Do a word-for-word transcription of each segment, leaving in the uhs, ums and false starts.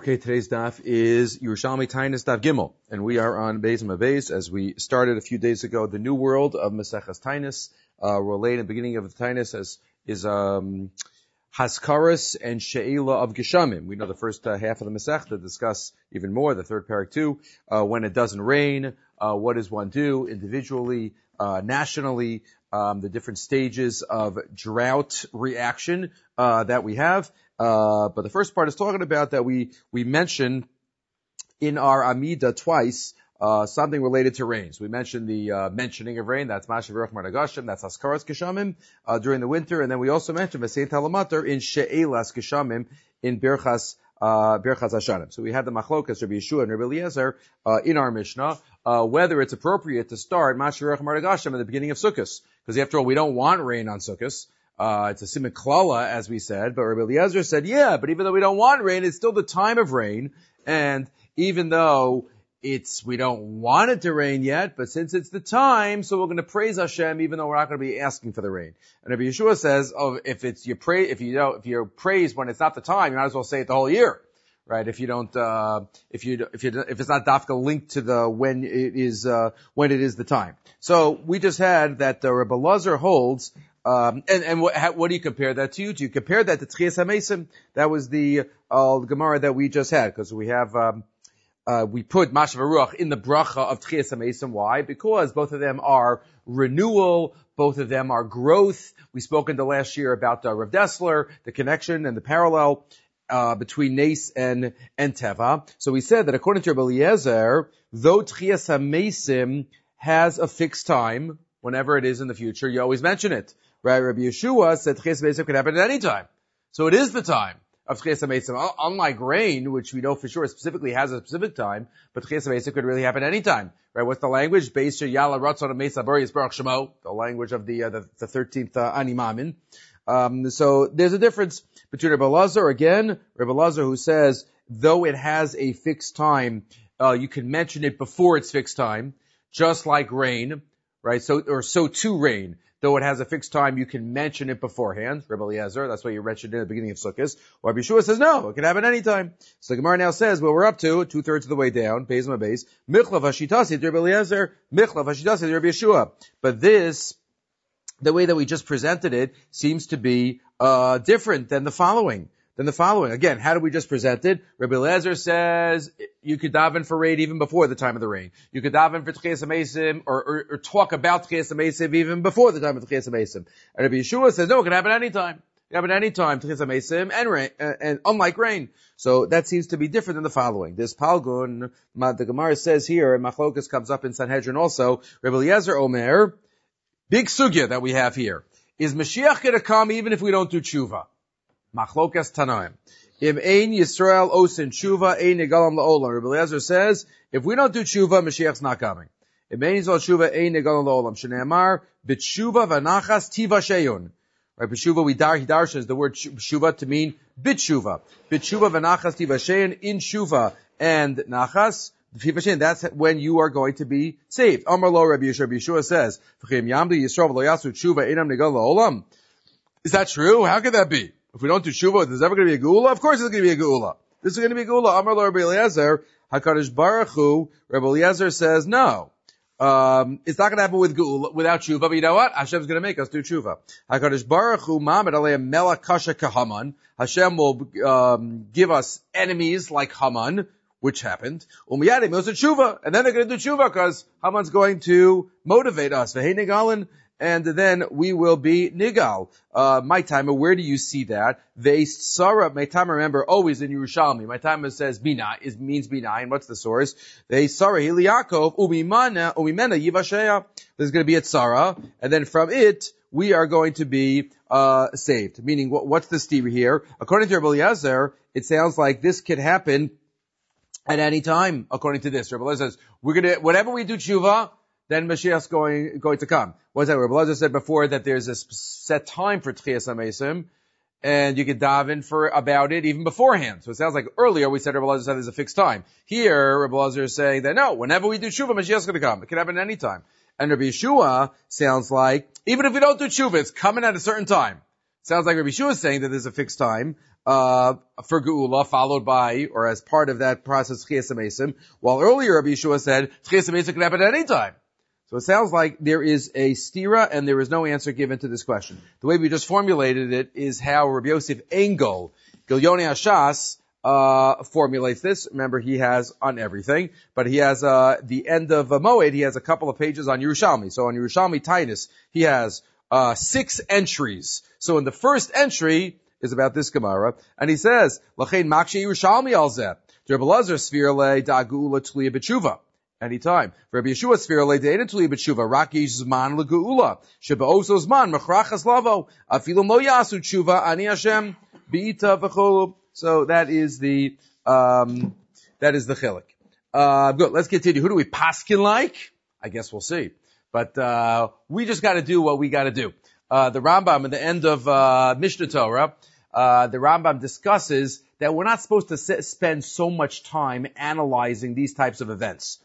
Okay, today's daf is Yerushalmi Tainis Daf Gimel, and we are on Beis Mabeis as we started a few days ago. The new world of Maseches Tainis. Uh, we're late in the beginning of the Tainis as is um, Haskaras and She'ela of Geshamim. We know the first uh, half of the Masech to discuss even more. The third parak too. Uh, when it doesn't rain, uh, what does one do individually, uh, nationally? Um, the different stages of drought reaction uh, that we have. Uh, but the first part is talking about that we, we mentioned in our Amida twice, uh, something related to rain. So we mentioned the, uh, mentioning of rain. That's Mashav Ruach Marnagashim. That's Haskaras Geshamim, uh, during the winter. And then we also mentioned V'sein Talamater in She'elas Geshamim in Birchas, uh, Birchas Hashanim. So we had the Machlokas, Rabbi Yeshua and Rabbi Eliezer, uh, in our Mishnah, uh, whether it's appropriate to start Mashav Ruach Marnagashim at the beginning of Sukkot. Because after all, we don't want rain on Sukkot. Uh, it's a siman klala, as we said, but Rabbi Eliezer said, yeah, but even though we don't want rain, it's still the time of rain, and even though it's, we don't want it to rain yet, but since it's the time, so we're going to praise Hashem, even though we're not going to be asking for the rain. And Rabbi Yeshua says, oh, if it's your pray, if you don't, if you're praised when it's not the time, you might as well say it the whole year. Right? If you don't, uh, if you, if you, if it's not dafka linked to the, when it is, uh, when it is the time. So we just had that, uh, Rabbi Eliezer holds, um, and, and what, how, what do you compare that to? Do you compare that to Tchias HaMesim? That was the, uh, Gemara that we just had, because we have, um, uh, we put Mashav Ruach in the bracha of Tchias HaMesim. Why? Because both of them are renewal, both of them are growth. We spoke in the last year about, uh, Rav Dessler, the connection and the parallel. Uh, between Nes and, and Teva. So we said that according to Rabbi Eliezer, though Tchias HaMesim has a fixed time, whenever it is in the future, you always mention it. Right? Rabbi Yeshua said Tchias HaMesim can happen at any time. So it is the time of Tchias HaMesim. Unlike rain, which we know for sure specifically has a specific time, but Tchias HaMesim could really happen any time. Right? What's the language? Beis Yala Ratzon Mesa Bari Yisbarach Shemo, the language of the, uh, the, the thirteenth uh, Ani Mamin. Um, so there's a difference between Rabbi Eliezer, again, Rabbi Eliezer who says, though it has a fixed time, uh, you can mention it before its fixed time, just like rain, right? So, or so too rain. Though it has a fixed time, you can mention it beforehand. Rabbi Eliezer, that's why you mentioned it at the beginning of Sukkot. Or Rabbi Yeshua says, no, it can happen any time. So the Gemara now says, well, we're up to two-thirds of the way down, Beis Ma Beis, Michlav Hashitasi, Rabbi Eliezer, Michlav Hashitasi, Rabbi Yeshua. But this, the way that we just presented it seems to be uh different than the following. Than the following. Again, how do we just present it? Rabbi Eliezer says you could daven for rain even before the time of the rain. You could daven for Tchias HaMesim or, or, or talk about Tchias HaMesim even before the time of Tchias HaMesim. And Rabbi Yeshua says no, it can happen any time. It can happen any time, Tchias HaMesim and rain, and, and unlike rain. So that seems to be different than the following. This Palgun, the Gemara says here, and Machlokas comes up in Sanhedrin also, Rabbi Eliezer Omer, big sugya that we have here. Is Mashiach going to come even if we don't do tshuva? Machlokas Tanaim. If ein Yisrael osin tshuva, ein negalam la'olam. Rabbi Eliezer says, if we don't do tshuva, Mashiach's not coming. If ein Yisrael tshuva, ein negalam la'olam. Shneamar, b'tshuva v'nachas tiva sheyun. Right, b'tshuva, we dar, he darshans the word tshuva to mean b'tshuva. B'tshuva v'nachas tiva sheyun, in tshuva and nachas, that's when you are going to be saved. Amar lo Rabbi Yeshua, Rabbi Yeshua says, is that true? How could that be? If we don't do tshuva, there's ever going to be a geula? Of course there's going to be a geula. This is going to be a geula. Amar lo Rabbi Eliezer, HaKadosh Baruch Hu, Rabbi Eliezer says no. Um, it's not going to happen with geula, without tshuva, but you know what? Hashem's going to make us do tshuva. HaKadosh Baruch Hu, Ma'amad Aleim Melech Kasha Kahaman. Hashem will, um, give us enemies like Haman, which happened. Umiyadim, it was a tshuva. And then they're going to do tshuva because Haman's going to motivate us. V'hei nigalin. And then we will be nigal. Uh, my timer, where do you see that? They Sarah, my timer, remember, always in Yerushalmi. My timer says bina, is means bina. And what's the source? They Sarah, Hiliakov, umimana, umimena, yivashaya. There's going to be a Sarah. And then from it, we are going to be, uh, saved. Meaning, what, what's the steer here? According to Rabbi Eliezer, it sounds like this could happen at any time, according to this. Rabbi Eliezer says, we're gonna, whenever we do tshuva, then Mashiach's going, going to come. What's that? Rabbi Eliezer said before that there's a set time for Tchias HaMesim, and you could daven for about it even beforehand. So it sounds like earlier we said Rabbi Eliezer said there's a fixed time. Here, Rabbi Eliezer is saying that no, whenever we do tshuva, Mashiach's going to come. It can happen at any time. And Rabbi Yeshua sounds like, even if we don't do tshuva, it's coming at a certain time. Sounds like Rabbi Yeshua is saying that there's a fixed time. uh, for Geula, followed by, or as part of that process, Tchias HaMesim, while earlier Rabbi Yeshua said, Tchias HaMesim can happen at any time. So it sounds like there is a stira and there is no answer given to this question. The way we just formulated it is how Rabbi Yosef Engel, Gilyonei Hashas, uh, formulates this. Remember, he has on everything, but he has, uh, the end of uh, Moed, he has a couple of pages on Yerushalmi. So on Yerushalmi Tainus, he has, uh, six entries. So in the first entry is about this Gemara, and he says, L'chein makshi Yerushalmi al zeh, Rabbi Lazar Sfir le da'gula tliya b'tshuva. Anytime. Rabbi Yeshua Sfir le de'ena tliya b'tshuva, rak yesh zman le'geula, sheba oso zman, machrachas lavo, afilu lo yasu tshuva, ani Hashem, bi'ita v'cholu. So that is the, um, that is the chilik. Uh, good. Let's continue. Who do we paskin like? I guess we'll see. But, uh, we just gotta do what we gotta do. Uh, the Rambam at the end of, uh, Mishnah Torah, uh, the Rambam discusses that we're not supposed to sit, spend so much time analyzing these types of events.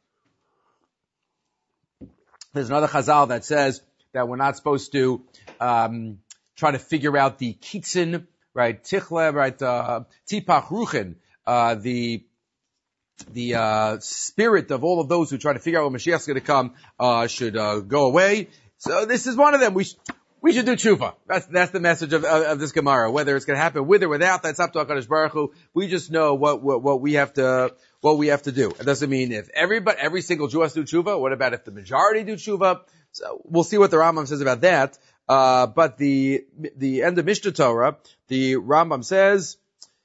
There's another Chazal that says that we're not supposed to, um, try to figure out the kitzin, right, tichle, right, uh, tipach ruchen, uh, the, the, uh, spirit of all of those who try to figure out when Mashiach's gonna come, uh, should, uh, go away. So this is one of them. We, sh- we should do tshuva. That's, that's the message of, of, of this Gemara. Whether it's gonna happen with or without, that's up to HaKadosh Baruch Hu. We just know what, what, what we have to, what we have to do. It doesn't mean if everybody, every single Jew has to do tshuva. What about if the majority do tshuva? So we'll see what the Rambam says about that. Uh, but the, the end of Mishnah Torah, the Rambam says,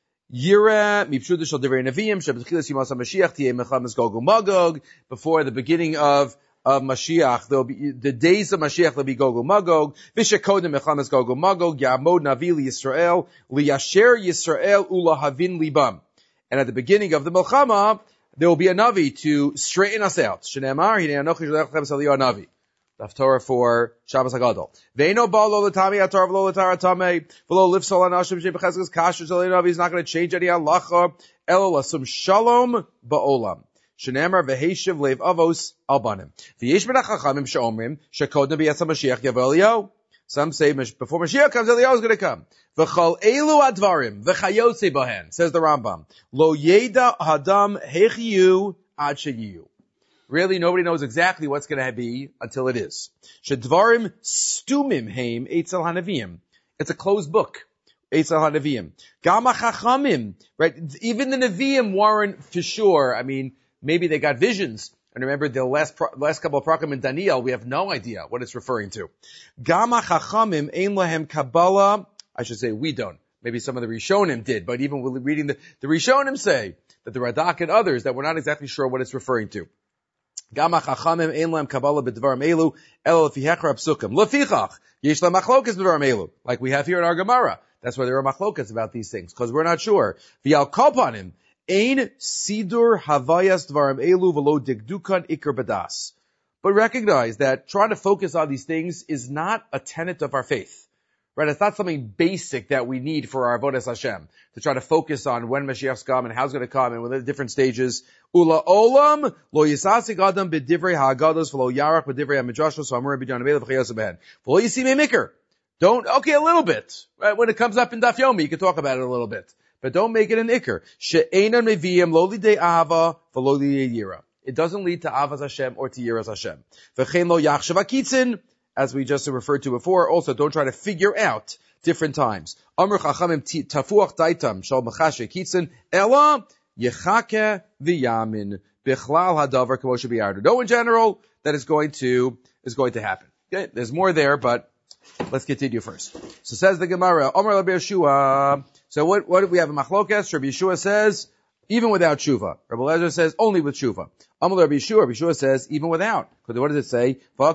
Yira, mipshudah shel divrei neviim, shebetchilas yimas HaMashiach, tiyeh mechamas Gog uMagog. Before the beginning of, of Mashiach, there'll be, the days of Mashiach, there'll be Gog uMagog. Vishekodem mechamas Gog uMagog, ya'amod navi liYisrael, liyasher Yisrael ulahavin libam. And at the beginning of the Milchama, there will be a Navi to straighten us out. Shneimar, hinei anochi sholech lechem saliyah Navi. Daf Torah for Shabbos HaGadol. Ve'eno ba lo l'tami atar v'lo l'tar atamei v'lo lifsol anashim shebechezkas kasher shel Navi. He's not going to change any halacha. Elo lasum shalom ba'olam. Shneimar v'heishiv lev avos al banim. V'yesh min hachachamim she'omrim shekodem b'yetz HaMashiach yavo Eliyahu. Some say before Mashiach comes, Eliyahu is going to come. V'chol elu advarim v'chayotze bahen, says the Rambam. Lo yeda hadam hechiyu ad sheyiyu. Really, nobody knows exactly what's going to be until it is. Shedvarim stumim heim eitzel hanavim. It's a closed book. Eitzel hanavim. Gama chachamim. Right? Even the Nevi'im weren't for sure. I mean, maybe they got visions. And remember the last pro- last couple of prakim in Daniel, we have no idea what it's referring to. Gama chachamim ein lahem kabbalah. I should say we don't. Maybe some of the Rishonim did, but even with reading the, the Rishonim say that the Radak and others that we're not exactly sure what it's referring to. Gama chachamim ein lahem kabbalah b'dvarim elu elo lefi hechra psukim. Lefichach yesh lahem machlokas b'dvarim elu. Like we have here in our Gemara. That's why there are machlokas about these things, because we're not sure. V'yal kolpanim. Ein sidur havayas dvarim elu v'lo digdukan ikar badas. But recognize that trying to focus on these things is not a tenet of our faith. Right? It's not something basic that we need for our avodas Hashem. To try to focus on when Mashiach's come and how it's going to come and with the different stages. Ula olam lo yisasik adam b'divrei ha'agados v'lo yarach b'divrei ha'midrashos v'amur b'jan avela v'chayos b'hen. V'lo yisimei mikar. Don't, okay, a little bit. Right? When it comes up in Daf Yomi, you can talk about it a little bit. But don't make it an ikr. She'enan meviim lo lidei ahava v'lo lidei yira. It doesn't lead to avas Hashem or to yiras Hashem. V'chein lo yachshav hakitzin, as we just referred to before. Also, don't try to figure out different times. Amr chachamim tafuach daitam shal machashe kitzin ela yechake v'yamin bichlal hadavar kamo shebiyardu. No, in general, that is going to is going to happen. Okay, there's more there, but let's continue first. So says the Gemara, Amr Rabbi Yeshua. So what, what do we have in Machlokas? Rabbi Yeshua says, even without tshuva. Rabbi Elazar says, only with tshuva. Amr Rabbi Yeshua, Rabbi Yeshua says, even without. Because what does it say?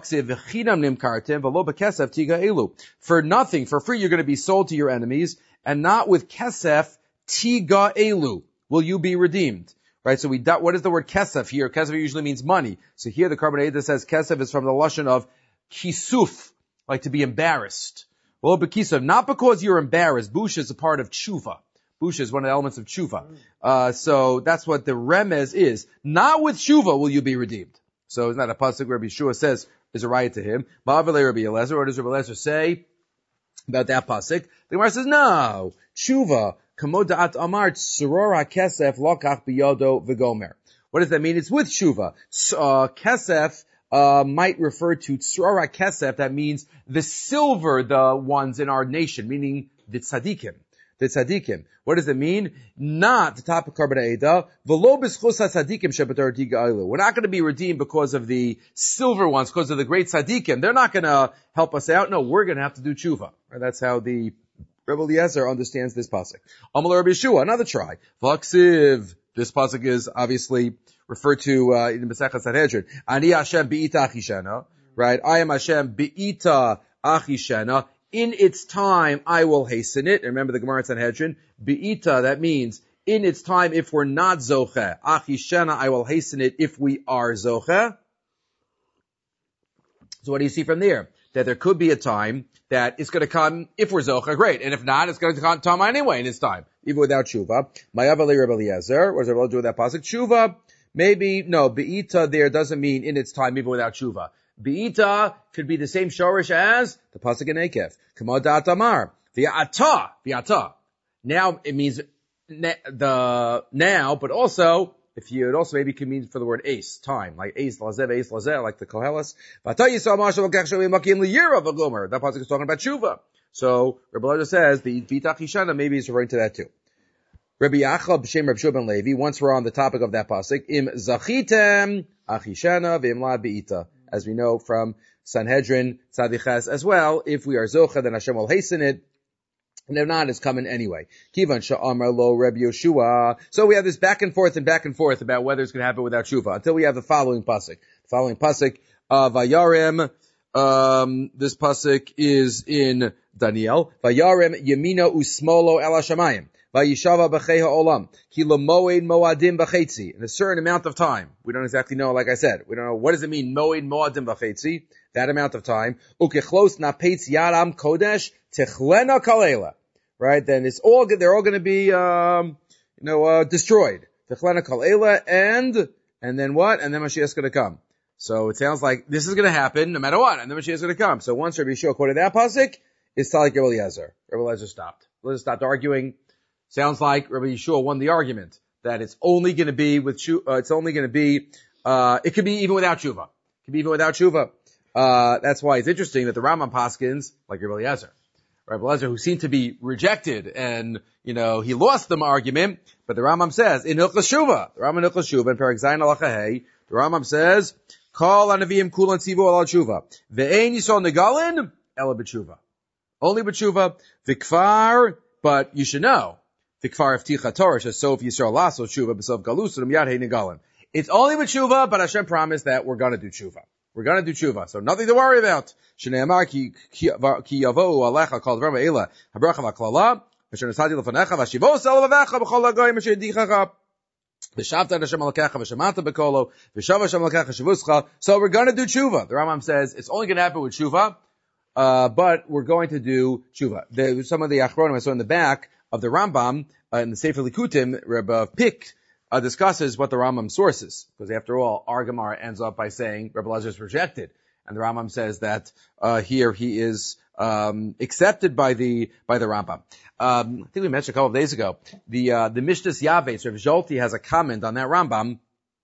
For nothing, for free, you're going to be sold to your enemies, and not with kesef tiga elu will you be redeemed. Right? So we, what is the word kesef here? Kesef usually means money. So here the Karban Eidah says kesef is from the lashon of kisuf, like to be embarrassed. Well, Bekisa, not because you're embarrassed. Busha is a part of tshuva. Busha is one of the elements of tshuva. Uh, so that's what the remez is. Not with tshuva will you be redeemed. So it's not a pasuk where Rabbi Yeshua says, is a riot to him. Ma'avalei Rabbi Elazar, or does Rabbi Elazar say about that pasuk. The Gemara says, no, tshuva, kamodat amar, tsuror ha-kesef, lokach biyodo v'gomer. What does that mean? It's with tshuva. Uh, kesef, uh, might refer to tsuror ha-kesef, that means the silver, the ones in our nation, meaning the tzadikim. The tzadikim. What does it mean? Not the top of Karban Eidah. V'lo b'schus ha-tzadikim shebetar tigailu. We're not going to be redeemed because of the silver ones, because of the great tzadikim. They're not going to help us out. No, we're going to have to do tshuva. Right? That's how the Rebbe Eliezer understands this pasuk. Amal Rabbi Yeshua, another try. V'aksiv. This pasuk is obviously referred to uh, in Masechah Sanhedrin. Ani Hashem bi'ita achishena. Right? I am Hashem bi'ita achishena. In its time, I will hasten it. Remember the Gemara in Sanhedrin? Be'ita, that means, in its time, if we're not zocheh. Achishena, I will hasten it if we are zocheh. So what do you see from there? That there could be a time that it's going to come if we're zocheh, great. And if not, it's going to come anyway in its time, even without tshuva. Ma'avali Rebbe Eliezer. What does Rebbe do with that pasuk? Tshuva, maybe, no, be'ita there doesn't mean in its time, even without tshuva. Be'ita could be the same shorish as the pasuk in Ekev. Kamodat amar. V'yata. V'yata. Now it means ne- the now, but also, if you, it also maybe can mean for the word ace, time, like ace lazev, ace lazeh, like the Koheles. That pasuk is talking about tshuva. So, Rebbe Eliezer says, the B'ita Chishana maybe is referring to that too. Rabbi Yachab b'shem Rabbi Shua ben Levi, once we're on the topic of that pasuk, im zachitem achishana v'im la be'ita. As we know from Sanhedrin, Tzadiches as well, if we are zocha, then Hashem will hasten it. And if not, it's coming anyway. Kivan sha'amar lo Rabbi Yoshua. So we have this back and forth and back and forth about whether it's going to happen without Shuvah, until we have the following pasuk. The following pasuk, uh, Vayarim, um, this pasuk is in Daniel. Vayarim yemino usmolo el hashamayim. Vayishava b'chei ha'olam. Ki l'moed moadim b'chetzi. In a certain amount of time. We don't exactly know, like I said. We don't know, what does it mean, moed moadim b'chetzi? That amount of time. Ukechlos napetz yaram kodesh techlena kalela. Right? Then it's all, they're all going to be, um, you know, uh, destroyed. Techlena kalela and, and then what? And then Mashiach's going to come. So it sounds like this is going to happen no matter what. And then Mashiach's going to come. So once Rabbi Yeshua quoted that pasuk, it's like Rebbe Eliezer. Rebbe Eliezer stopped. Rebbe Eliezer stopped arguing. Sounds like Rabbi Yeshua won the argument that it's only going to be with uh, it's only going to be uh it could be even without tshuva. It could be even without tshuva. Uh that's why it's interesting that the Rambam paskins like Rabbi Eliezer. Rabbi Eliezer, who seemed to be rejected and you know he lost the argument, but the Rambam says in Hilchos Shuvah, the Rambam in Hilchos Shuvah in Perek Zayin Halacha Hey, the Rambam says Kol Hanavim Kulan Tzivu Al Tshuva Ve'ein Yisrael Negalin Ela B'Tshuva. Only B'Tshuva V'Kfar, but you should know. It's only with tshuva, but Hashem promised that we're gonna do tshuva. We're gonna do tshuva, so nothing to worry about. So we're gonna do tshuva. The Rambam says it's only gonna happen with tshuva, uh, but we're going to do tshuva. There's some of the achronim I saw in the back of the Rambam, uh, in the Sefer Likutim, Rebbe Pick, uh, discusses what the Rambam sources. Because after all, our Gemara ends up by saying Rebbe Eliezer is rejected. And the Rambam says that, uh, here he is, um, accepted by the, by the Rambam. Um, I think we mentioned a couple of days ago, the, uh, the Mishnas Yavetz, Rav Zolti has a comment on that Rambam,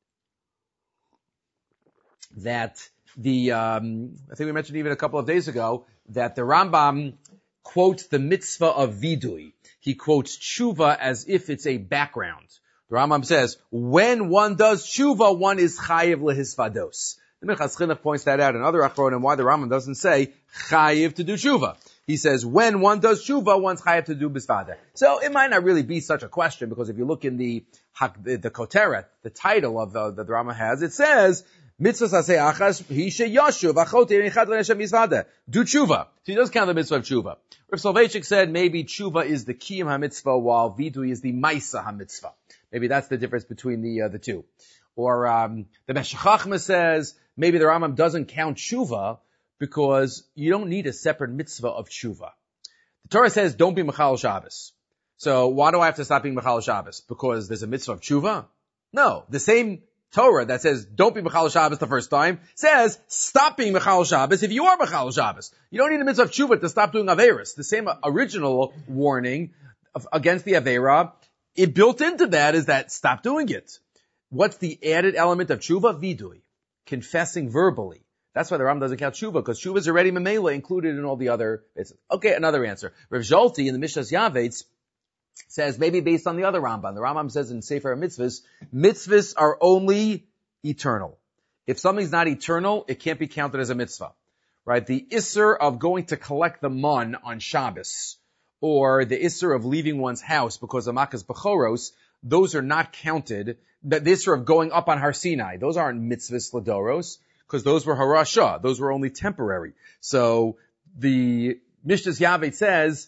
that the, um, I think we mentioned even a couple of days ago, that the Rambam quotes the mitzvah of vidui. He quotes tshuva as if it's a background. The Rambam says, when one does tshuva, one is chayiv lehisvados. The Minchas Chinuch points that out in other achronim, why the Rambam doesn't say chayiv to do tshuva. He says, when one does tshuva, one's chayiv to do bisvada. So it might not really be such a question, because if you look in the, the, the koteret, the title of the, that the Rambam has, it says, mitzvah saseh achas, he sheyashuv, achote, echad l'neshem bisvada. Do tshuva. So he does count the mitzvah of tshuva. Rav Soloveitchik said maybe tshuva is the kiyum ha-mitzvah, while vidui is the maisa ha-mitzvah. Maybe that's the difference between the, uh, the two. Or, um, the Meshech Chochmah says, maybe the Rambam doesn't count tshuva because you don't need a separate mitzvah of tshuva. The Torah says don't be Mechal Shabbos. So why do I have to stop being Mechal Shabbos? Because there's a mitzvah of tshuva? No. The same Torah that says don't be Mechal Shabbos the first time says stop being Mechal Shabbos if you are Mechal Shabbos. You don't need a mitzvah of tshuva to stop doing Averis. The same original warning of, against the Avera, it built into that is that stop doing it. What's the added element of tshuva? Vidui. Confessing verbally. That's why the Ram doesn't count tshuva, because tshuva is already memela included in all the other bits. Okay, another answer. Rav Zolti in the Mishnas Yavetz says maybe based on the other Rambam. The Rambam says in Sefer Mitzvahs, mitzvahs are only eternal. If something's not eternal, it can't be counted as a mitzvah. Right? The isser of going to collect the mun on Shabbos, or the isser of leaving one's house because of Makas Bechoros, those are not counted. The isser of going up on Har Sinai, those aren't mitzvahs ladoros, because those were harasha. Those were only temporary. So the Mishnas Yavetz says,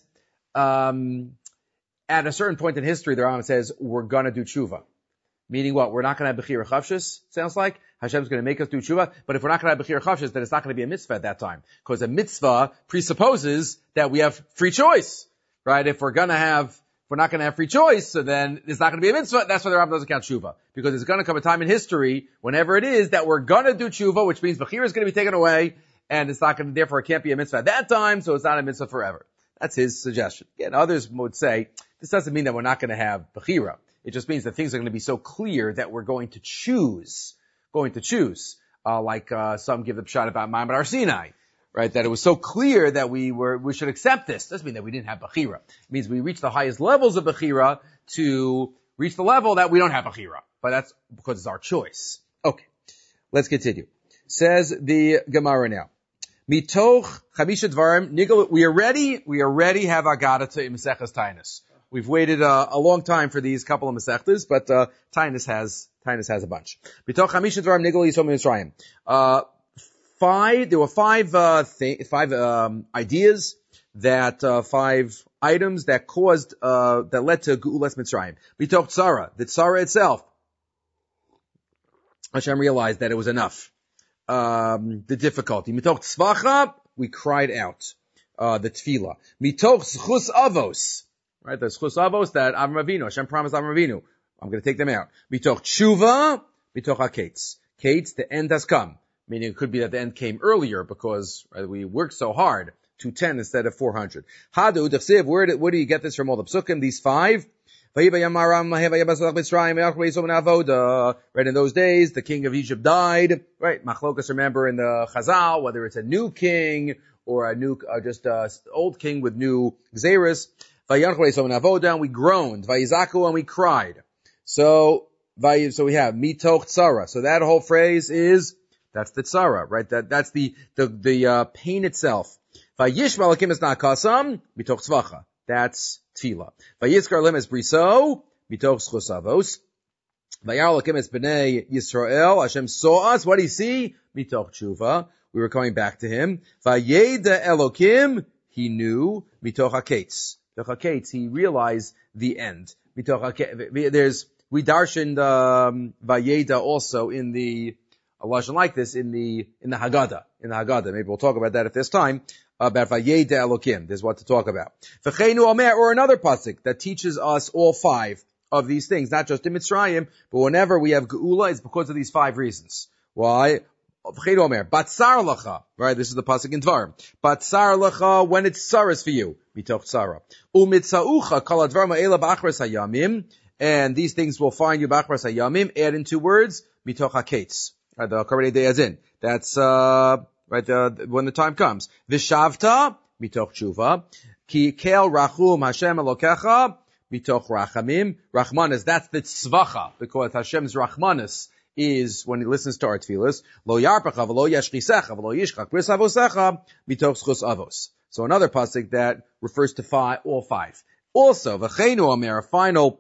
um, at a certain point in history, the Rambam says, we're gonna do tshuva. Meaning what? We're not gonna have Bechira Chavshis, sounds like. Hashem's gonna make us do tshuva. But if we're not gonna have Bechira Chavshis, then it's not gonna be a mitzvah at that time. Because a mitzvah presupposes that we have free choice. Right? If we're gonna have, if we're not gonna have free choice, so then it's not gonna be a mitzvah. That's why the Rambam doesn't count tshuva. Because there's gonna come a time in history, whenever it is, that we're gonna do tshuva, which means Bechira is gonna be taken away, and it's not gonna, therefore it can't be a mitzvah at that time, so it's not a mitzvah forever. That's his suggestion. Again, others would say, this doesn't mean that we're not going to have Bechira. It just means that things are going to be so clear that we're going to choose, going to choose, uh, like, uh, some give the pshat about Ma'amad Har Sinai, right? That it was so clear that we were, we should accept this. Doesn't mean that we didn't have Bechira. It means we reached the highest levels of Bechira to reach the level that we don't have Bechira. But that's because it's our choice. Okay. Let's continue. Says the Gemara now. Mitoch chamisha dvarim nigel. We already, we already have Agadata in Maseches Tainus. We've waited uh, a long time for these couple of Masechtas, but uh, Tainus has Tainus has a bunch. Mitoch chamisha dvarim nigel yisom Mitzrayim. Uh, five. There were five uh, th- five um, ideas that uh, five items that caused uh, that led to Geulas Mitzrayim. Mitoch tzara, the tzara itself. Hashem realized that it was enough. Um, the difficulty. Mitoch tzvacha, we cried out. Uh, the tefillah. Mitoch zchus avos. Right, the zchus avos that Avram Avinu, Hashem promised Avram Avinu. I'm going to take them out. Mitoch tshuva, mitoch ha-kates. Kates, the end has come. Meaning it could be that the end came earlier because right, we worked so hard. two ten instead of four hundred. Hadu, d'chsiv, where do, where do you get this from all the psukim? These five? Right, in those days, the king of Egypt died. Right, Machlokas, remember in the Chazal, whether it's a new king or a new, uh, just a old king with new Xeris. And we groaned. Vayizaku, and we cried. So, so we have mitoch tzara. So that whole phrase is, that's the tzara, right? That, that's the, the, the, uh, pain itself. Vayish malakim es nakasam, mitoch tzvacha. That's tefillah. Vayizkar lem es briso, mitoch zchus avos. Vayar lakim es b'nei Yisrael. Hashem saw us. What did he see? Mitoch tshuva. We were coming back to him. Vayeda Elokim. He knew. Mitoch ha-kates. Mitoch ha-kates. He realized the end. Mitoch ha-kates. There's, we darshaned, um, Vayeda also in the, a lashon like this in the, in the Haggadah. In the Haggadah. Maybe we'll talk about that at this time. About Vayeda Elokim. There's what to talk about. V'cheinu omer, or another pasuk that teaches us all five of these things, not just in Mitzrayim, but whenever we have Geula, it's because of these five reasons. Why? V'cheinu omer, batzar lacha. Right, this is the pasuk in Dvarim. Batzar lacha, when it's tsaras for you. Mitoch tzara. Umitzaucha, kol advar ma'ela b'achras hayamim. And these things will find you b'achras hayamim. Add in two words, mitoch ha-kates. Right, the Karbanei Day is in. That's, uh, right, uh, when the time comes. Vishavta, mitoch tshuva. Ki kel rachum Hashem elokecha, mitoch rachamim. Rachmanis, that's the tzvacha, because Hashem's rachmanis is when he listens to our tefillas. Lo yarpacha, v'lo yashchisecha, v'lo yishchak bris avosecha, mitoch zchus avos. So another pasuk that refers to five, all five. Also, v'cheinu omer, a final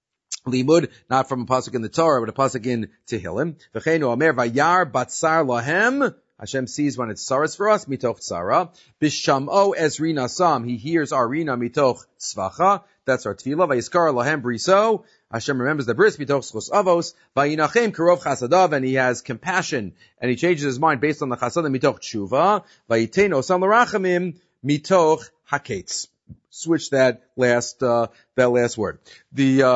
limud, not from a pasuk in the Torah, but a pasuk in Tehillim. V'cheinu omer, vayar batzar lahem. Hashem sees when it's tsaras for us, mitoch tzara. Bisham'o ez rina sam, he hears our rina mitoch tzvacha. That's our tefillah. Vayiskar lahem briso. Hashem remembers the bris mitoch zchus avos. Vayinachem karov chasadav, and he has compassion, and he changes his mind based on the chasadim mitoch tshuva. Vayitein osam l'rachamim mitoch ha-kates. Switch that last, uh, that last word. The, um,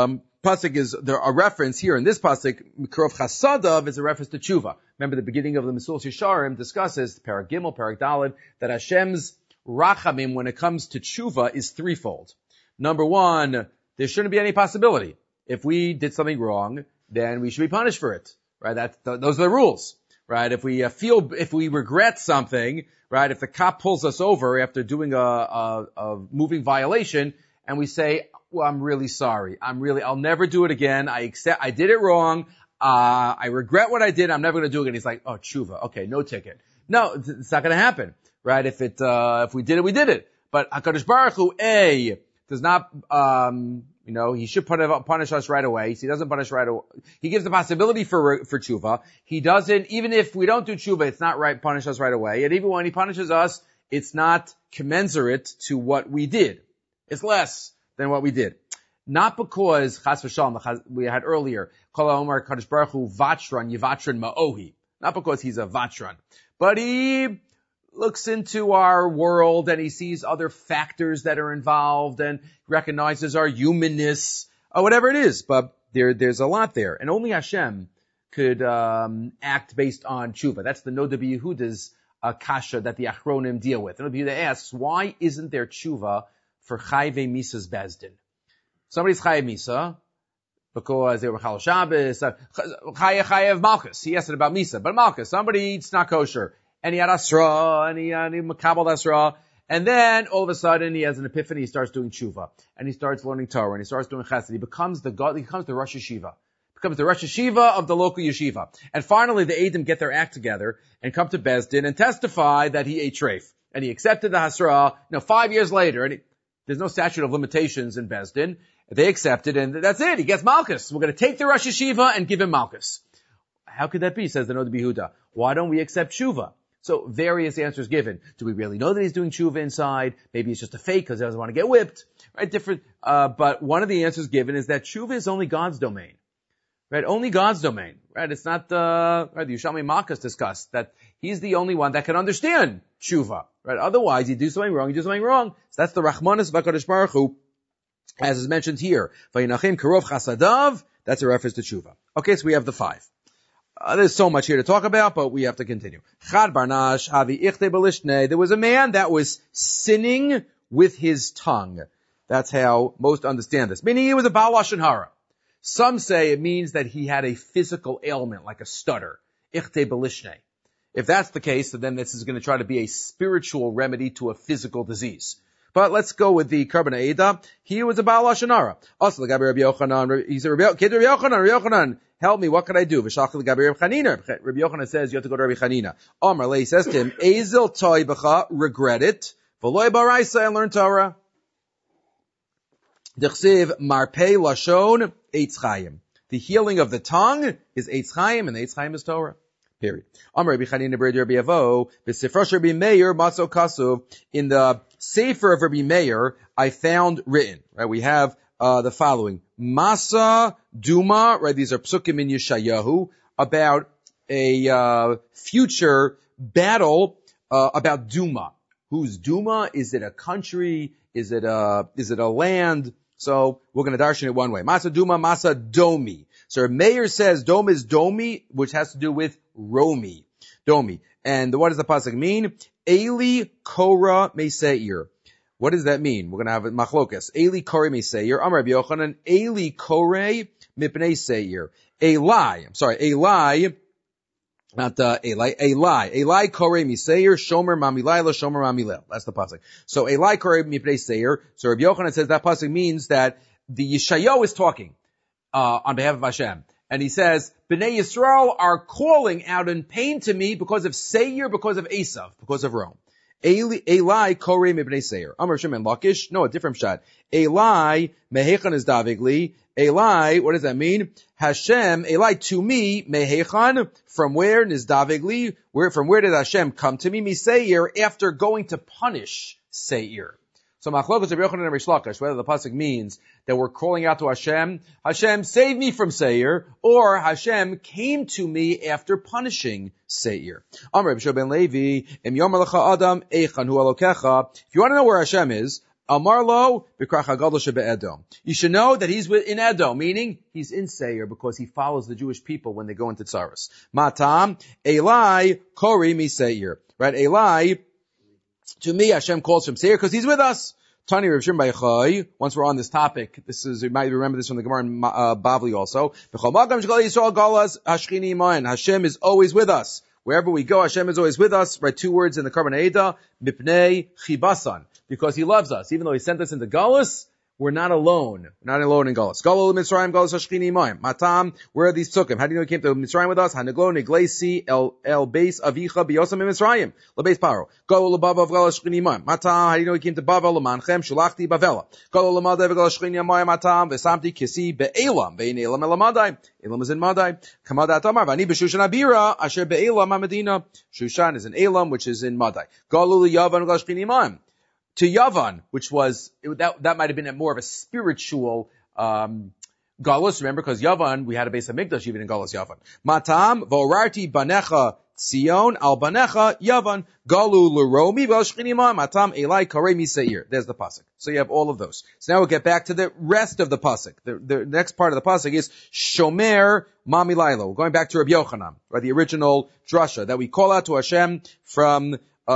pasuk is there a reference here in this pasuk. Karov Chasadav is a reference to tshuva. Remember the beginning of the Mesulas Yesharim discusses Perek Gimel, Perek Daled, that Hashem's rachamim when it comes to tshuva is threefold. Number one, there shouldn't be any possibility. If we did something wrong, then we should be punished for it. Right? That th- those are the rules. Right? If we uh, feel, if we regret something, right? If the cop pulls us over after doing a, a, a moving violation, and we say, "Well, I'm really sorry. I'm really, I'll never do it again. I accept, I did it wrong. Uh, I regret what I did. I'm never going to do it again." He's like, "Oh, tshuva. Okay, no ticket." No, it's not going to happen. Right? If it, uh, if we did it, we did it. But HaKadosh Baruch Hu, A, does not, um, you know, he should punish us right away. So he doesn't punish right away. He gives the possibility for, for tshuva. He doesn't, even if we don't do tshuva, it's not right, punish us right away. And even when he punishes us, it's not commensurate to what we did. It's less than what we did. Not because, chas v'shalom, we had earlier, Kol HaOmer Kadosh Baruch Hu vatran yivatran ma'ohi. Not because he's a vatran. But he looks into our world and he sees other factors that are involved and recognizes our humanness, or whatever it is. But there, there's a lot there. And only Hashem could um, act based on tshuva. That's the Noda B'Yehuda's uh, kasha that the Achronim deal with. Noda B'Yehuda asks, why isn't there tshuva for Chayvei Misa's Bezdin? Somebody's Chayev Misa because they were Chal Shabbos, uh, Chayev Chayev Malchus. He asked it about Misa, but Malchus, somebody eats not kosher. And he had Asra, and he had Makabal Asra, and then all of a sudden he has an epiphany, he starts doing tshuva, and he starts learning Torah, and he starts doing chesed, he becomes the God, he becomes the Rosh Yeshiva, becomes the Rosh Yeshiva of the local yeshiva. And finally the Eidim get their act together, and come to Bezdin, and testify that he ate treif, and he accepted the Hasra, you know, five years later, and he, there's no statute of limitations in Bezdin, they accepted, and that's it, he gets Malchus. We're gonna take the Rosh Yeshiva and give him Malchus. How could that be, says the Noda B'Yehuda? Why don't we accept tshuva? So various answers given. Do we really know that he's doing tshuva inside? Maybe it's just a fake because he doesn't want to get whipped. Right? Different. Uh, but one of the answers given is that tshuva is only God's domain. Right? Only God's domain. Right? It's not uh, right. The Yerushalmi Malchus discussed that he's the only one that can understand tshuva. Right? Otherwise, you do something wrong, you do something wrong. So that's the Rachmanis of HaKadosh Baruch Hu, as is mentioned here. Vayinachim Karov Chasadav. That's a reference to tshuva. Okay, so we have the five. Uh, there's so much here to talk about, but we have to continue. Chad Barnash, Havi Ichte Belishne. There was a man that was sinning with his tongue. That's how most understand this. Meaning he was a Baal Lashon Hara. Some say it means that he had a physical ailment, like a stutter. Ichte Belishne. If that's the case, then this is going to try to be a spiritual remedy to a physical disease. But let's go with the Karban Eida. He was a Baal Lashon Hara. Also, the Rabbi Yochanan, he said, Rabbi Yochanan, Rabbi Yochanan, help me, what can I do? V'shach l'gabi Rabbi Chanina. Rabbi Yochanan says you have to go to Rabbi Chanina. Amar Lei says to him, Ezel toy b'cha, regret it. V'loi baraisa, and learn Torah. D'chsiv marpei lashon eitz chayim. The healing of the tongue is eitz chayim, and the eitz chayim is Torah. Period. Amar Rabbi Chanina b'redi Rabbi Avo, b'sifrosh Rabbi Meir, matzo kasuv. In the Sefer of Rabbi Meir, I found written, right, we have Uh, the following. Masa Duma, right, these are psukim in Yeshayahu, about a, uh, future battle, uh, about Duma. Who's Duma? Is it a country? Is it a, is it a land? So, we're gonna darshan it one way. Masa Duma, Masa Domi. So, Meir says Dom is Domi, which has to do with Romi. Domi. And what does the pasuk mean? Eli Korah Meseir. What does that mean? We're going to have it machlokas. Eli korei meseir. Amar Rabbi Yochanan. Eli korei mipnei seir. Eli. I'm sorry. Eli. Not uh, Eli. Eli. Eli korei meseir. Shomer mamilayla. Shomer mamilel. That's the pasuk. So Eli korei mipnei seir. So Rabbi Yochanan says that pasuk means that the Yeshayahu is talking uh, on behalf of Hashem. And he says, Bnei Yisrael are calling out in pain to me because of Seir, because of Esav, because of Rome. Eli, Eli, Korei, Mibnei Seir. Amar Shimon Lakish. No, a different shot. Eli, Mehechan is Davigli. Eli, what does that mean? Hashem, Eli to me, Mehechan, from where is Davigli? Where, from where did Hashem come to me? Miseir, after going to punish Seir. So Machlokas Rabbi Yochanan and Rish Lakish, whether the pasuk means that we're calling out to Hashem, Hashem save me from Seir, or Hashem came to me after punishing Seir. Amar Rabbi Shua ben Levi, Im Yomer Lecha Adam Eichan Hu Elokecha. If you want to know where Hashem is, Amarlo b'krach hagadol shebe'edom. You should know that he's in Edom, meaning he's in Seir because he follows the Jewish people when they go into Tsaros. Matam, Eli, Kori mi Seir. Right, Eli, to me, Hashem calls from Seir because he's with us. Tani Rav Shimon bar Yochai, once we're on this topic, this is, you might remember this from the Gemara in uh, Bavli also. Hashem is always with us. Wherever we go, Hashem is always with us. Right, two words in the Karban Eidah, mipnei chibasan, because he loves us. Even though he sent us into Galus, we're not alone. We're not alone in Galus. Galul Mitzrayim, Galus Hashchini Mayim. Matam, where are these tzukim? How do you know he came to Mitzrayim with us? Haneglo Neglesi El El Beis Avicha Biyosam Mitzrayim. LeBeis Paro. Galul Lebavav Galus Hashchini Mayim. Matam, how do you know he came to Bavel Lemanchem? Shulachti Bavela. Galul Lemadev Galus Hashchini Mayim. Matam, Vesamti Kisi Be'elam. Ve'in Elam Elamadai. Elam is in Madai. Kamadat Amar. Vani B'Shushan Abira. Asher Be'elam HaMedina. Shushan is in Elam, which is in Madai. Galul Yavan Galus Hashchini Mayim. To Yavan, which was, it, that, that might have been a more of a spiritual, um, Galus, remember, because Yavan, we had a base of Mikdash even in Galus Yavan. Matam, Vorarti Banecha Tzion, Al Banecha Yavan, Galu L'Romi, V'Ashchinima, Matam, Eli Karemi Seir. There's the pasuk. So you have all of those. So now we'll get back to the rest of the pasuk. The, the next part of the pasuk is Shomer Mami Lailo. We're going back to Rabbi Yochanan, right, the original drasha, that we call out to Hashem from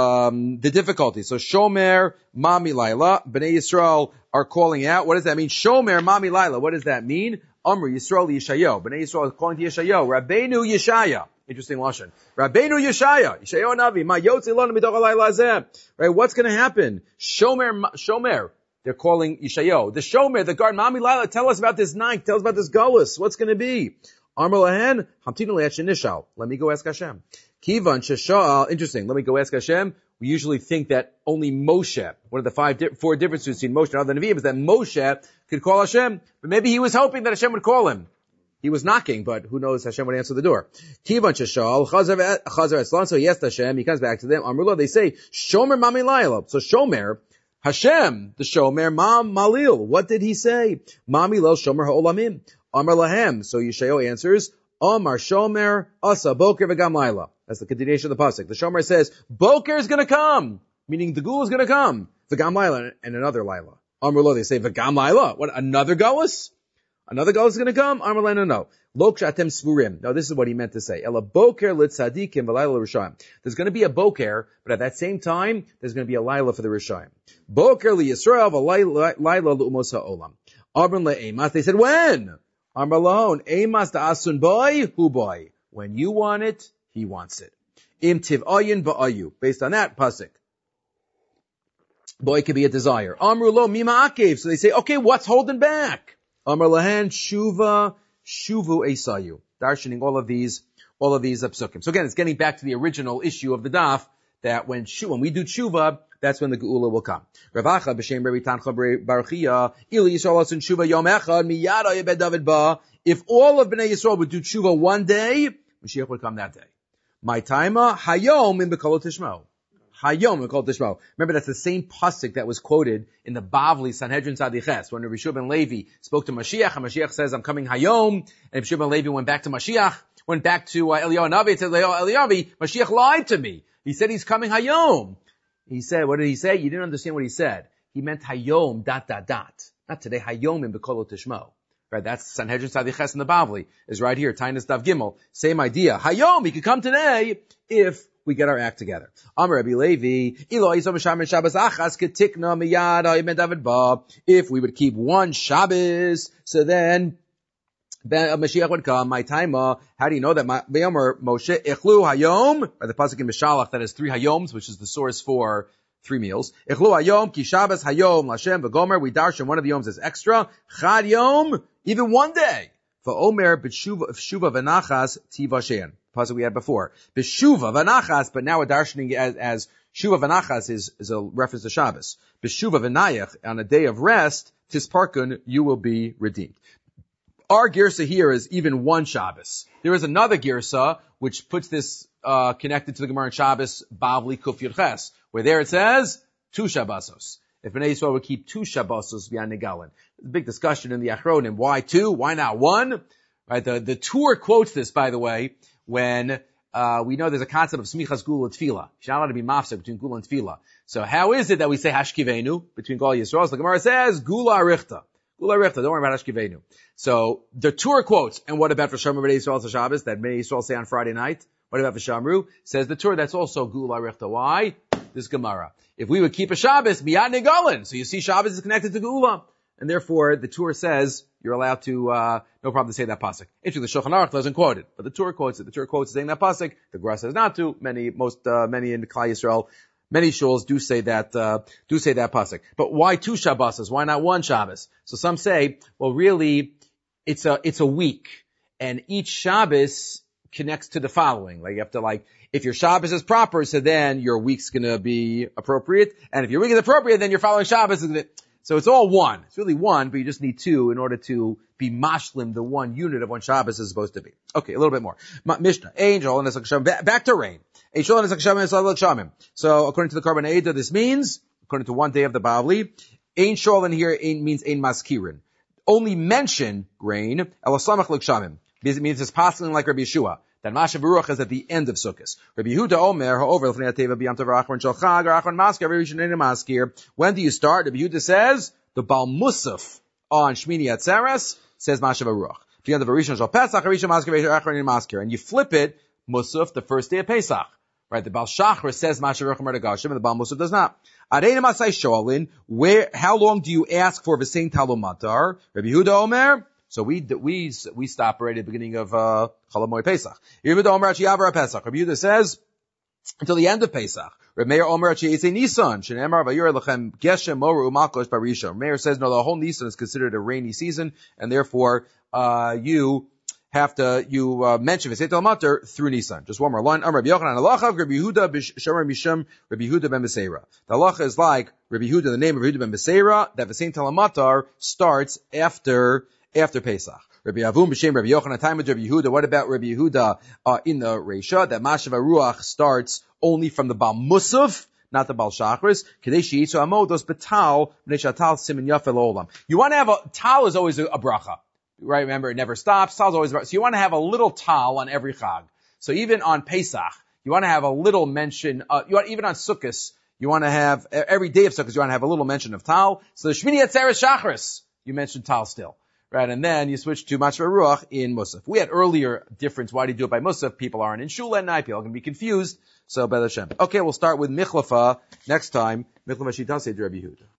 Um, the difficulty. So Shomer Mami Laila, Bnei Yisrael are calling out. What does that mean? Shomer Mami Laila. What does that mean? Amr Yisrael Yeshayo. Bnei Yisrael is calling to Yeshayo. Rabbeinu Yeshaya. Interesting lashon. Rabbeinu Yeshaya. Yeshayo Navi. Ma Yotzi Lanu Midoch Halayla Hazeh. Right? What's going to happen? Shomer, Shomer. They're calling Yeshayo. The Shomer, the guard, Mami Laila, tell us about this night. Tell us about this Galus. What's going to be? Amr Lahen, Hamtinu Le'et Shenishal. Let me go ask Hashem. Kivan Shesha'al, interesting. Let me go ask Hashem. We usually think that only Moshe, one of the five, di- four differences between Moshe and other Nevi'im is that Moshe could call Hashem, but maybe he was hoping that Hashem would call him. He was knocking, but who knows, Hashem would answer the door. Kivan Shesha'al, Chazar Eslan, so yes, Hashem, he comes back to them. Amrullah, they say, Shomer Mami Laila. So Shomer, Hashem, the Shomer, Mam Malil. What did he say? Mami Lel Shomer Ha'olamim. Amar Lahem. So Yeshayo answers, Amar Shomer Asa Boker V'Gam Laila. That's the continuation of the pasuk. The Shomer says, Boker is going to come, meaning the Gul is going to come. V'Gam Laila and another Laila. Amar Lo, they say, V'Gam Laila. What, another Galus? Another Galus is going to come? Amar Lo, no, no. Lok Shatem Svurim. No, this is what he meant to say. Ela Boker Litzadikim V'Laila L'Rishayim. There's going to be a Boker, but at that same time, there's going to be a Laila for the Rishayim. Boker Li Yisrael V'Laila L'Umos HaOlam. Amar Le'emas. They said, when? Amar Lahon, Emas da'asun boy, hu boy. When you want it, he wants it. Im tiv ayin ba'ayu. Based on that pasuk. Boy could be a desire. Amru lo mima akev. So they say, okay, what's holding back? Amar lahan shuva, shuvu esayu. Darshaning all of these, all of these psukim. So again, it's getting back to the original issue of the daf, that when shu, when we do tshuva, that's when the geula will come. Ravacha b'shem Rabbi Tancha Baruchia, ili Yisrael asun tshuva yom echad miyada yebed David ba. If all of Bnei Yisrael would do tshuva one day, Mashiach would come that day. My taima hayom in b'kol tishmo. Hayom in b'kol tishmo. Remember, that's the same pasuk that was quoted in the Bavli Sanhedrin Tzadiches when Rabbi Shua ben Levi spoke to Mashiach, and Mashiach says, "I'm coming hayom." And Rabbi Shua ben Levi went back to Mashiach, went back to uh, Eliyahu Navi, said, "Eliyahu, Mashiach lied to me. He said he's coming hayom." He said, what did he say? You didn't understand what he said. He meant hayom, dot, dot, dot. Not today, hayom in B'kol Tishmo. Right, that's Sanhedrin Tzadiches in the Bavli, is right here, Tainus Dav Gimel. Same idea. Hayom, he could come today if we get our act together. Amar Rabbi Levi, Ilo Yisom Shabbos Shabbos Achas Ketikna Miyad Ayim David Ba. If we would keep one Shabbos, so then then Mashiach would come. My time, uh, how do you know that? Be'omer Moshe Ichlu Hayom, or the pasuk in Mishalach that has three Hayoms, which is the source for three meals. Ichlu Hayom Ki Shabbos Hayom Lashem V'Gomer. We darshan one of the Yoms as extra. Chad Yom, even one day. For Omer B'Shuva V'Nachas Tivashen. Pasuk we had before. B'Shuva V'Nachas, but now we're darshaning as, as Shuva V'Nachas is, is a reference to Shabbos. B'Shuva V'Nayach, on a day of rest, Tisparkun, you will be redeemed. Our girsa here is even one Shabbos. There is another girsa which puts this uh connected to the Gemara in Shabbos, Bavli Kuf Yud Ches, where there it says two Shabbosos. If Bnei Yisrael would keep two Shabbosos beyond Negalin. There's a big discussion in the Achronim. Why two? Why not one? Right? The the Tur quotes this, by the way, when uh, we know there's a concept of smichas gula and tefillah. You're not allowed to be mafsek between gula and tefillah. So how is it that we say hashkivenu between Gol Yisrael? So the Gemara says, gula arichta. Gula arichta, don't worry about hashkivenu. So the Torah quotes, and what about for Shamru B'nai Yisrael Shabbos, that B'nai Yisrael say on Friday night? What about for Shamru? Says the Torah, that's also gula arichta. Why? This Gemara. If we would keep a Shabbos, miyad negalin. So you see Shabbos is connected to gula. And therefore, the Torah says you're allowed to, uh, no problem to say that pasuk. Actually, the Shulchan Aruch doesn't quote it, but the Torah quotes it. The Torah quotes saying that pasuk. The Gemara says not to. Many, most, uh, many in Klal Yisrael, many shuls do say that, uh, do say that pasuk. But why two Shabbos? Why not one Shabbos? So some say, well, really, it's a, it's a week, and each Shabbos connects to the following. Like you have to like, if your Shabbos is proper, so then your week's gonna be appropriate, and if your week is appropriate, then your following Shabbos is gonna. So it's all one. It's really one, but you just need two in order to be mashlim, the one unit of what Shabbos is supposed to be. Okay, a little bit more. Ma- Mishnah, angel and Nesach back, back to rain. Angel and Nesach Shamim. So according to the Karban Eidah, this means, according to one day of the Bavli, Ein Shol in here ein, means Ein Maskirin. Only mention rain, Elasamach L'Kshamim. It means it's passing like Rabbi Yeshua. That Masha Baruch is at the end of Sukkot. Rabbi Yehuda Omer, ha'over l'fnei hateva b'yam tov rachman shel chag, rachman maskir, every rishon in a maskir. When do you start? Rabbi Yehuda says, the Baal Musaf on Shmini Atzeres says Masha Baruch. B'yam tov rishon shel Pesach, rishon maskir, rachman in maskir. And you flip it, Musaf, the first day of Pesach. Right? The Baal Shachar says Masha Baruch Mer Dagashim, and the Baal Musaf does not. Areina Masai Sholin, where, how long do you ask for V'sein Talomatar? Rabbi Yehuda Omer, so we, we, we stop right at the beginning of, uh, Chol HaMoed Pesach. Rabbi Yehuda Omer Achi Yavar Pesach. Rabbi Yehuda says, until the end of Pesach. Rabbi Meir Omer Achi Yitzei Nisan. Shenemar Vayur Lechem Geshem Moru Umalkosh Barisha. Rabbi Meir says, no, the whole Nisan is considered a rainy season, and therefore, uh, you have to, you, uh, mention V'sein Talmater through Nisan. Just one more line. Rabbi Yochanan Halacha, Rabbi Yehuda B'Shomer Misham, Rabbi Yehuda Ben Beseira. The halacha is like Rabbi Yehuda, the name of Rabbi Yehuda Ben Beseira, that V'sein Talmater starts after After Pesach. Rabbi Avum b'shem Rabbi Yochanan, time of Rabbi Yehuda. What about Rabbi Yehuda uh, in the Reisha? That Mashav Ruach starts only from the Baal Musaf, not the Baal Shachris. Kadesh Yitzu Amodos Betal Neshatal Simin Yafel Olam. You want to have a tal is always a, a bracha, right? Remember, it never stops. Tal is always a bracha. So you want to have a little tal on every chag. So even on Pesach, you want to have a little mention. Uh, you want even on Sukkot, you want to have every day of Sukkot, you want to have a little mention of tal. So the Shmini Atzeres Shachris, you mentioned tal still. Right, and then you switch to Mashva Ruach in Musaf. We had earlier difference. Why do you do it by Musaf? People aren't in Shul at night. People are going to be confused. So, B'ez Hashem. Okay, we'll start with Michlafa next time. Michlafa Shita Seder Rabbi Yehuda.